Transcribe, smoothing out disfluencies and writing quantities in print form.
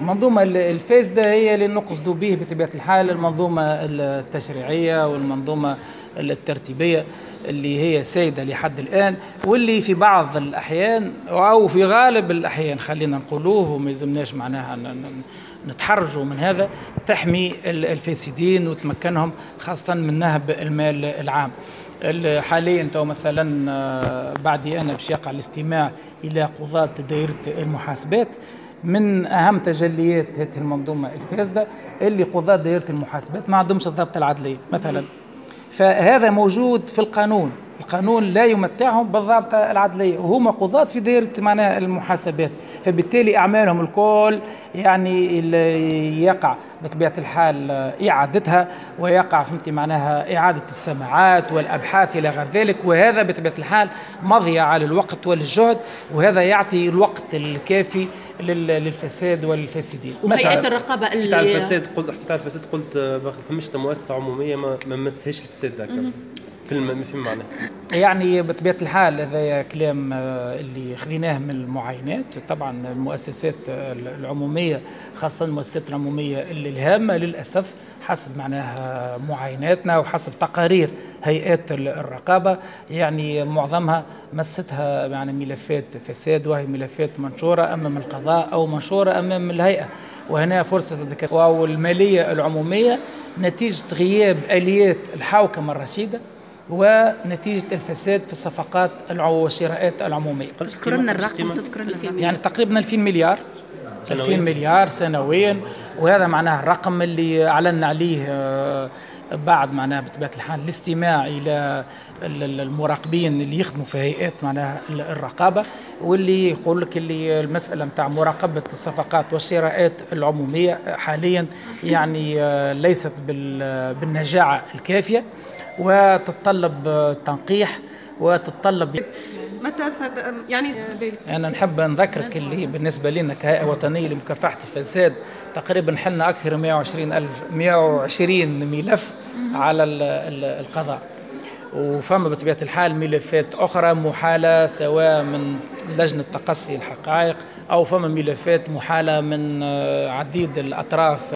المنظومة الفاسدة هي اللي نقصد به بطبيعة الحال المنظومة التشريعية والمنظومة الترتيبية اللي هي سيدة لحد الآن، واللي في بعض الأحيان أو في غالب الأحيان خلينا نقولوه وما يلزمناش معناها نتحرجوا من هذا، تحمي الفاسدين وتمكنهم خاصة من نهب المال العام. حاليا تو مثلا بعدي أنا باش يقع الاستماع إلى قضاة دائرة المحاسبات. من أهم تجليات هذه المنظومة الفاسدة اللي قضاة دائرة المحاسبات ما عندهمش الضبط العدلية مثلا، فهذا موجود في القانون. القانون لا يمتعهم بالضبط العدلية وهم قضاة في دائرة معناها المحاسبات، فبالتالي أعمالهم الكل يعني يقع بطبيعة الحال إعادتها، ويقع فهمت معناها إعادة السماعات والأبحاث إلى غير ذلك، وهذا بطبيعة الحال مضيعة للوقت والجهد، وهذا يعطي الوقت الكافي للفساد والفاسدين. وهيئات الرقابة بتاع الفساد قلت ما فماش مؤسسة عمومية ما مسهيش الفساد ذاك في معنى يعني بطبيعة الحال هذا كلام اللي خذيناه من المعاينات. طبعا المؤسسات العمومية خاصة المؤسسات العمومية اللي الهامة للأسف حسب معناها معايناتنا وحسب تقارير هيئات الرقابة يعني معظمها مستها يعني ملفات فساد، وهي ملفات منشورة أمام القضاء أو منشورة أمام الهيئة، وهنا فرصة أو المالية العمومية نتيجة غياب آليات الحوكمة الرشيدة ونتيجة الفساد في الصفقات والشراءات العمومية. تذكر لنا الرقم، تذكر لنا يعني تقريبا 2000 مليار 2000 مليار سنويا، وهذا معناه الرقم اللي أعلن عليه بعد معناها بطبيعة الحال الاستماع إلى المراقبين اللي يخدموا في هيئات معناها الرقابة، واللي يقول لك اللي المسألة متاع مراقبة الصفقات والشراءات العمومية حاليا يعني ليست بالنجاعة الكافية، وتتطلب تنقيح وتتطلب متى يعني أنا نحب نذكرك اللي بالنسبة لنا كهيئة وطنية لمكافحة الفساد تقريبا حلنا أكثر من 120 ملف على القضاء، وفما بطبيعة الحال ملفات أخرى محالة سواء من لجنة تقصي الحقائق أو فما ملفات محالة من عديد الأطراف